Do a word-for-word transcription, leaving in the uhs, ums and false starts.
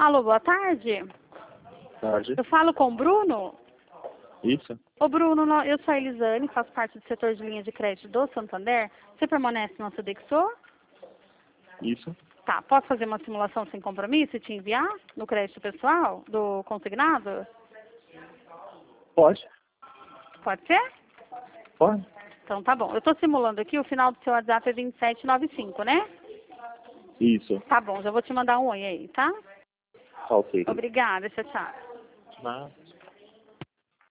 Alô, boa tarde. Tarde. Eu falo com o Bruno? Isso. Ô Bruno, nó- eu sou a Elisane, faço parte do setor de linha de crédito do Santander. Você permanece no Sodexo? Isso. Tá, posso fazer uma simulação sem compromisso e te enviar no crédito pessoal do consignado? Pode. Pode ser? Pode. Então tá bom. Eu tô simulando aqui, o final do seu WhatsApp é vinte e sete noventa e cinco, né? Isso. Tá bom, já vou te mandar um oi aí, tá? Tá ok. Obrigada, tchau, tchau. Mas...